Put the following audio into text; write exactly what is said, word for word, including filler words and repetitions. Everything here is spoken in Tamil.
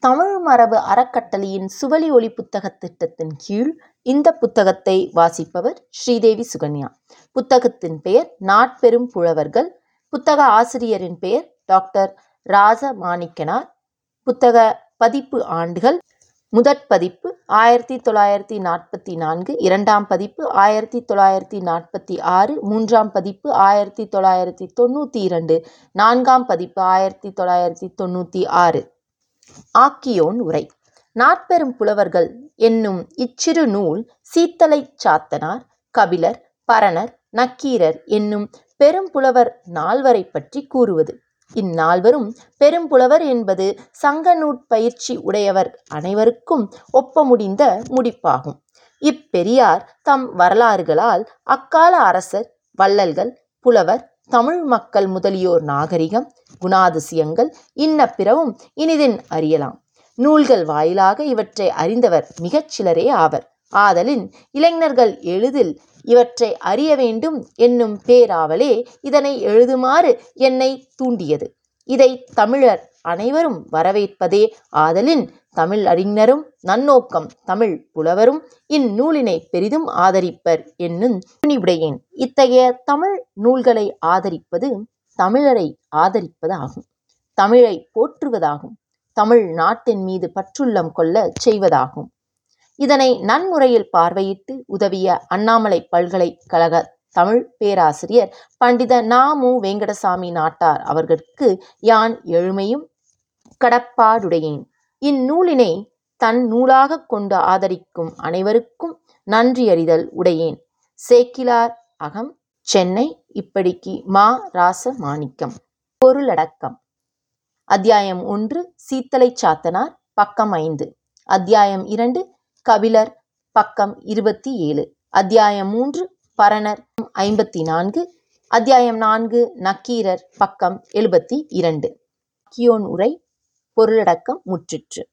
தமிழ் மரபு அறக்கட்டளையின் சுவழி ஒளி புத்தக திட்டத்தின் கீழ் இந்த புத்தகத்தை வாசிப்பவர் ஸ்ரீதேவி சுகன்யா. புத்தகத்தின் பெயர் நாட்பெரும் புலவர்கள். புத்தக ஆசிரியரின் பெயர் டாக்டர் ராசமாணிக்கனார். புத்தக பதிப்பு ஆண்டுகள்: முதற் பதிப்பு ஆயிரத்தி தொள்ளாயிரத்தி நாற்பத்தி நான்கு, இரண்டாம் பதிப்பு ஆயிரத்தி தொள்ளாயிரத்தி நாற்பத்தி ஆறு, மூன்றாம் பதிப்பு ஆயிரத்தி தொள்ளாயிரத்தி தொண்ணூற்றி இரண்டு, நான்காம் பதிப்பு ஆயிரத்தி தொள்ளாயிரத்தி தொண்ணூற்றி ஆறு. ஆக்கியோன் உரை. நாட்பெரும் புலவர்கள் என்னும் இச்சிறு நூல் சீத்தலைச் சாத்தனார், கபிலர், பரணர், நக்கீரர் என்னும் பெரும்புலவர் நால்வரை பற்றி கூறுவது. இந்நால்வரும் பெரும்புலவர் என்பது சங்க நூற்பயிற்சி உடையவர் அனைவருக்கும் ஒப்ப முடிந்த முடிப்பாகும். இப்பெரியார் தம் வரலாறுகளால் அக்கால அரசர், வள்ளல்கள், புலவர், தமிழ் மக்கள் முதலியோர் நாகரிகம், குணாதிசயங்கள் இன்ன பிறவும் இனிதின் அறியலாம். நூல்கள் வாயிலாக இவற்றை அறிந்தவர் மிகச் சிலரே ஆவர். ஆதலின் இளைஞர்கள் எளிதில் இவற்றை அறிய வேண்டும் என்னும் பேராவலே இதனை எழுதுமாறு என்னை தூண்டியது. இதை தமிழர் அனைவரும் வரவேற்பதே ஆதலின் தமிழ் அறிஞரும் நன்னோக்கம் தமிழ் புலவரும் இந்நூலினை பெரிதும் ஆதரிப்பர் என்னும் துணிவுடையேன். இத்தகைய தமிழ் நூல்களை ஆதரிப்பது தமிழரை ஆதரிப்பதாகும், தமிழை போற்றுவதாகும், தமிழ் நாட்டின் மீது பற்றுள்ளம் கொள்ள செய்வதாகும். இதனை நன்முறையில் பார்வையிட்டு உதவிய அண்ணாமலை பல்கலைக்கழக தமிழ் பேராசிரியர் பண்டித நா. மு. வெங்கடசாமி நாட்டார் அவர்களுக்கு யான் எழுமையும் கடப்பாடுடையேன். இந்நூலினை தன் நூலாகக் கொண்டு ஆதரிக்கும் அனைவருக்கும் நன்றியறிதல் உடையேன். சேக்கிழார் அகம், சென்னை. இப்படிக்கு மா. ராசமாணிக்கம். பொருளடக்கம். அத்தியாயம் ஒன்று சீத்தலைச் சாத்தனார், பக்கம் ஐந்து. அத்தியாயம் இரண்டு கபிலர், பக்கம் இருபத்தி ஏழு. அத்தியாயம் மூன்று பரணர், ஐம்பத்தி நான்கு. அத்தியாயம் நான்கு நக்கீரர், பக்கம் எழுபத்தி இரண்டு. ஆக்கியோன் உரை. பொருளடக்கம் முற்றிற்று.